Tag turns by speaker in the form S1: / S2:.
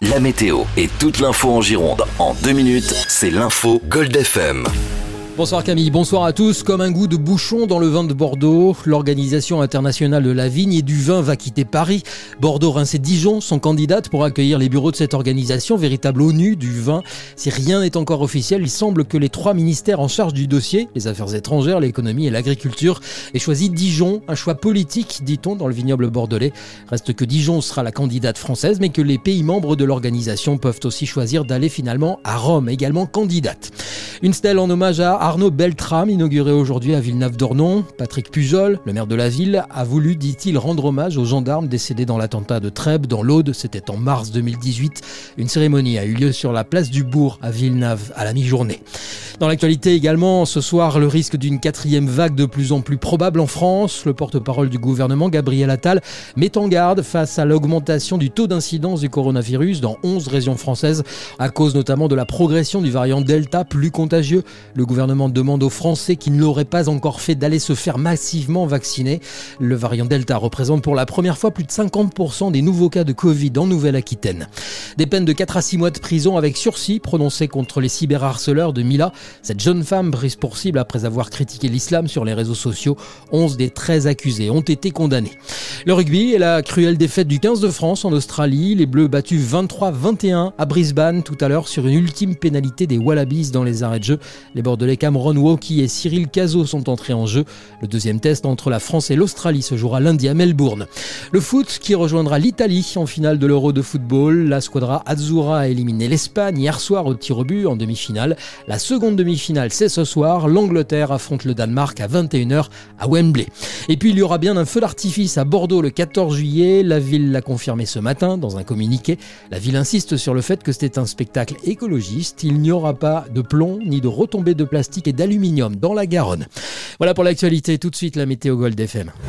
S1: La météo et toute l'info en Gironde en 2 minutes, c'est l'info Gold FM.
S2: Bonsoir Camille, bonsoir à tous. Comme un goût de bouchon dans le vin de Bordeaux, l'Organisation internationale de la vigne et du vin va quitter Paris. Bordeaux, Reims et Dijon sont candidates pour accueillir les bureaux de cette organisation, véritable ONU du vin. Si rien n'est encore officiel, il semble que les 3 ministères en charge du dossier, les affaires étrangères, l'économie et l'agriculture, aient choisi Dijon, un choix politique, dit-on, dans le vignoble bordelais. Reste que Dijon sera la candidate française, mais que les pays membres de l'organisation peuvent aussi choisir d'aller finalement à Rome, également candidate. Une stèle en hommage à Arnaud Beltrame, inaugurée aujourd'hui à Villeneuve-d'Ornon. Patrick Pujol, le maire de la ville, a voulu, dit-il, rendre hommage aux gendarmes décédés dans l'attentat de Trèbes, dans l'Aude. C'était en mars 2018. Une cérémonie a eu lieu sur la place du Bourg à Villeneuve à la mi-journée. Dans l'actualité également, ce soir, le risque d'une 4e vague de plus en plus probable en France. Le porte-parole du gouvernement, Gabriel Attal, met en garde face à l'augmentation du taux d'incidence du coronavirus dans 11 régions françaises, à cause notamment de la progression du variant Delta, plus contagieux. Le gouvernement demande aux Français qui ne l'auraient pas encore fait d'aller se faire massivement vacciner. Le variant Delta représente pour la première fois plus de 50% des nouveaux cas de Covid en Nouvelle-Aquitaine. Des peines de 4 à 6 mois de prison avec sursis prononcées contre les cyberharceleurs de Mila. Cette jeune femme prise pour cible après avoir critiqué l'islam sur les réseaux sociaux. 11 des 13 accusés ont été condamnés. Le rugby et la cruelle défaite du 15 de France en Australie. Les Bleus battus 23-21 à Brisbane tout à l'heure sur une ultime pénalité des Wallabies dans les arrêts de jeu. Les Bordelais Cameron Wauquiez et Cyril Cazot sont entrés en jeu. Le deuxième test entre la France et l'Australie se jouera lundi à Melbourne. Le foot qui rejoindra l'Italie en finale de l'Euro de football. La squadra Azzurra a éliminé l'Espagne hier soir au tir au but en demi-finale. La seconde demi-finale, c'est ce soir. L'Angleterre affronte le Danemark à 21h à Wembley. Et puis il y aura bien un feu d'artifice à Bordeaux le 14 juillet. La ville l'a confirmé ce matin dans un communiqué. La ville insiste sur le fait que c'était un spectacle écologiste. Il n'y aura pas de plomb ni de retombées de plastique et d'aluminium dans la Garonne. Voilà pour l'actualité. Tout de suite la météo Gold FM.